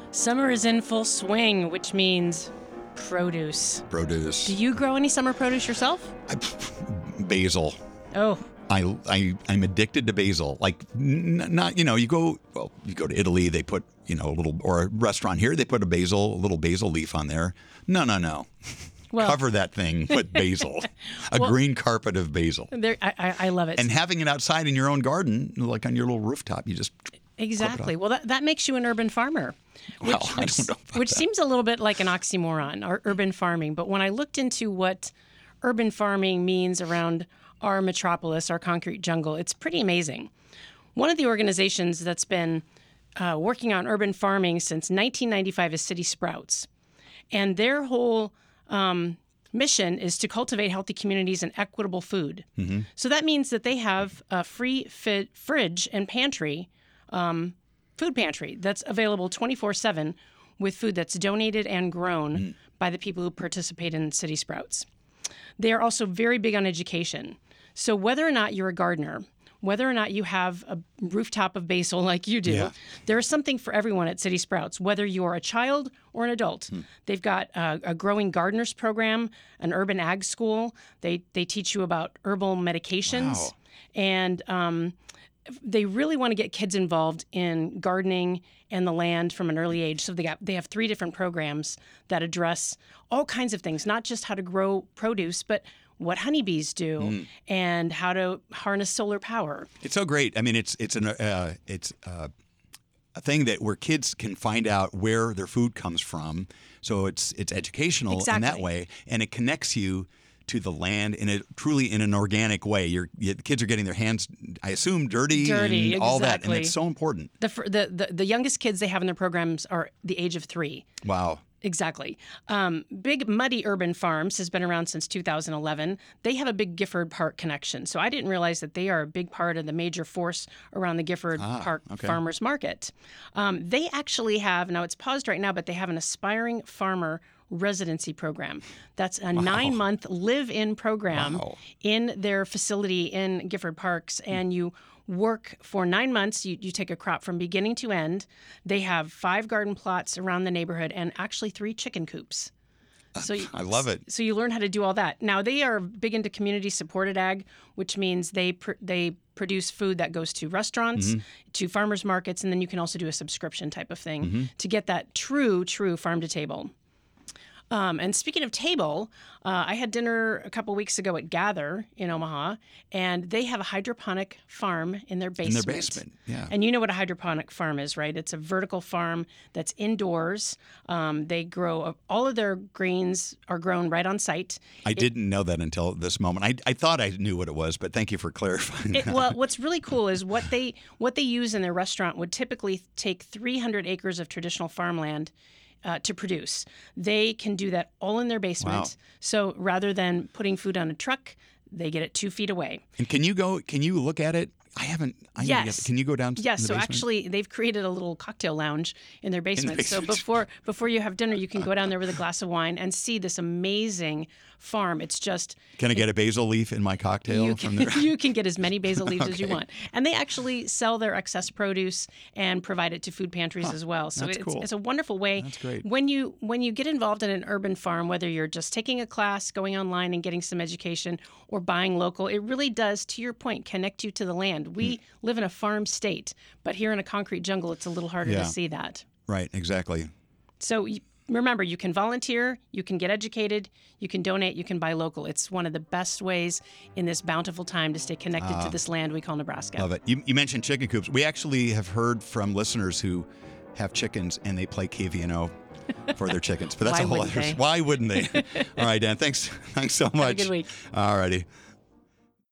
Summer is in full swing, which means produce. Produce. Do you grow any summer produce yourself? Basil. Oh, I'm addicted to basil. Like, not, you go to Italy, they put, or a restaurant here, they put a little basil leaf on there. No. well, Cover that thing with basil, green carpet of basil. I love it. And having it outside in your own garden, like on your little rooftop, you just Exactly. Well, that makes you an urban farmer. Well, I don't know about which that. seems a little bit like an oxymoron, or urban farming. But when I looked into what urban farming means around our metropolis, our concrete jungle, it's pretty amazing. One of the organizations that's been working on urban farming since 1995 is City Sprouts. And their whole mission is to cultivate healthy communities and equitable food. Mm-hmm. So that means that they have a free fridge and pantry, food pantry that's available 24/7 with food that's donated and grown by the people who participate in City Sprouts. They are also very big on education. So whether or not you're a gardener, whether or not you have a rooftop of basil like you do, there is something for everyone at City Sprouts, whether you're a child or an adult. They've got a growing gardeners program, an urban ag school. They teach you about herbal medications. Wow. And they really want to get kids involved in gardening and the land from an early age. So they have 3 different programs that address all kinds of things, not just how to grow produce, but what honeybees do and how to harness solar power. It's so great. I mean, it's a thing that where kids can find out where their food comes from. So it's educational in that way, and it connects you to the land truly in an organic way. The kids are getting their hands, I assume, dirty and all that, and it's so important. The youngest kids they have in their programs are the age of 3. Wow. Exactly. Big Muddy Urban Farms has been around since 2011. They have a big Gifford Park connection. So I didn't realize that they are a big part of the major force around the Gifford Park Farmers Market. They actually have, now it's paused right now, but they have an aspiring farmer residency program. That's a 9-month live-in program in their facility in Gifford Parks, and you work for 9 months. You take a crop from beginning to end. They have 5 garden plots around the neighborhood and actually 3 chicken coops. So I love it. So you learn how to do all that. Now, they are big into community-supported ag, which means they produce food that goes to restaurants, to farmers markets, and then you can also do a subscription type of thing to get that true farm-to-table. And speaking of table, I had dinner a couple weeks ago at Gather in Omaha, and they have a hydroponic farm in their basement. In their basement, yeah. And you know what a hydroponic farm is, right? It's a vertical farm that's indoors. They grow, all of their greens are grown right on site. I didn't know that until this moment. I thought I knew what it was, but thank you for clarifying that. Well, what's really cool is what they use in their restaurant would typically take 300 acres of traditional farmland to produce. They can do that all in their basement. Wow. So rather than putting food on a truck, they get it 2 feet away. And can you look at it? I haven't. Yes. Can you go down to Yes. the So basement? Actually, they've created a little cocktail lounge in their basement. So before you have dinner, you can go down there with a glass of wine and see this amazing farm. It's just. Can I get a basil leaf in my cocktail from there? You can get as many basil leaves as you want. And they actually sell their excess produce and provide it to food pantries as well. So it's a wonderful way. That's great. When you get involved in an urban farm, whether you're just taking a class, going online and getting some education, or buying local, it really does, to your point, connect you to the land. We live in a farm state, but here in a concrete jungle, it's a little harder to see that. Right, exactly. So remember, you can volunteer, you can get educated, you can donate, you can buy local. It's one of the best ways in this bountiful time to stay connected to this land we call Nebraska. Love it. You mentioned chicken coops. We actually have heard from listeners who have chickens and they play KVNO for their chickens. But that's Why a whole wouldn't other. they? Why wouldn't they? All right, Dan. Thanks so much. Have a good week. All righty.